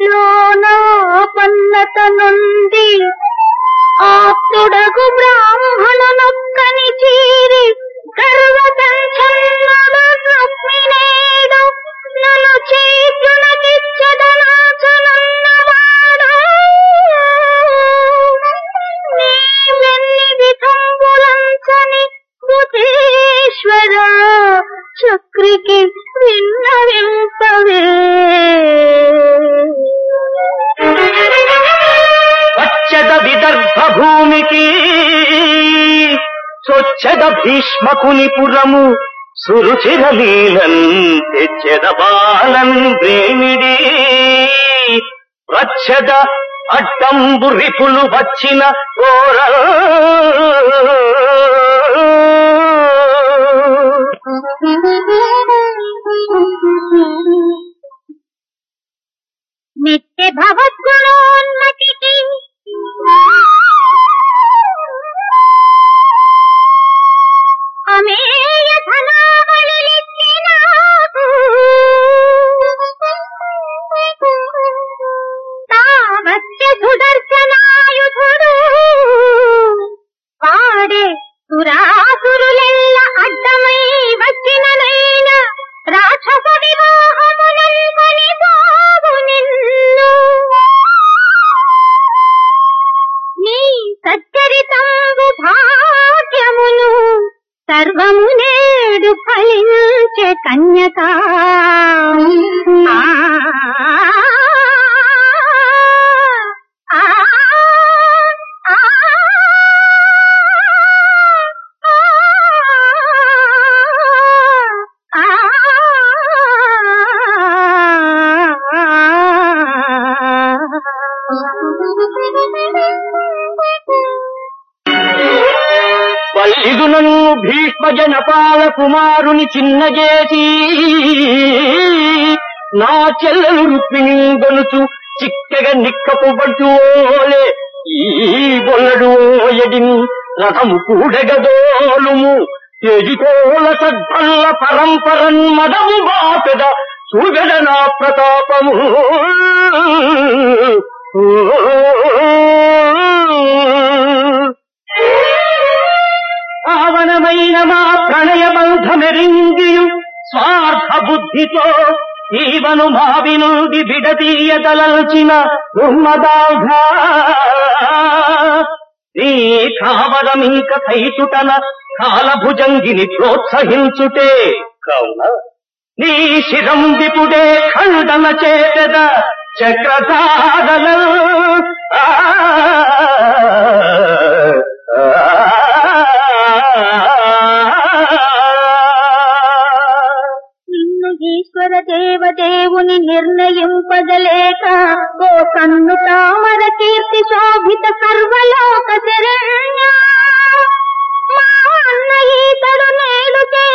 లోనా పన్నత నుండి ఆప్తుడగు బ్రాహ్మణునొక్కని చీరి గర్వతంఛన్నుడు రుక్మిణేడు నన్ను చేతునకిచ్చదనాచనన్నవాడు నీ వెన్ని విధంబులంచని భూతేశ్వర చక్రికి విన్నవింపవే. వచ్చద విదర్భ భూమికి చొచ్చెద భీష్మకుని పురము సురుచిరలీలన్ తెచ్చెద బాలన్ వేమిడి వచ్చద అడ్డంబు రిపులు వచ్చిన కోర నిత్య భవద్గుణోన్నతికి అమేయ ధనావళిలిచ్చినాకు తావత్య సుదర్శనాయుధుడు వాడే సురాసురులెల్ల అడ్డమై వచ్చిననైన రాక్షస వివాహమునల్కొని బాగు నిన్ను నీ సచ్చరితంబు భాగ్యమును సర్వము నేడు ఫలించే కన్యకా. పల్లిగునను భీష్మ జనపాల కుమారుని చిన్నజేసి నా చెల్లెలు రుక్మిణి గొలుచు చిక్కగా నిక్కపు బడ్డులే ఈ బొల్లడు ఎడిన్ రథము కూడగదోలుము ఎజికోల సద్భల్ల పరంపరన్ మదము బాపెద చూగడ నా ప్రతాపము. పావనమైన మా ప్రణయ బంధమెరింగియు స్వార్థ బుద్ధితో ఈవను మావి నుండి విడదీయదలచిన దుర్మదాఘ నీ కావరమింక సైచుటన కాలభుజంగిని ప్రోత్సహించుటే కావున నీ శిరం విపుడే ఖండన చేతద చక్రధారల ఈశ్వర దేవదేవుని నిర్ణయింపగలేక ఓ కన్ను తామర కీర్తి శోభిత సర్వలోక శరణ్య మా అన్న ఈతడు నేడు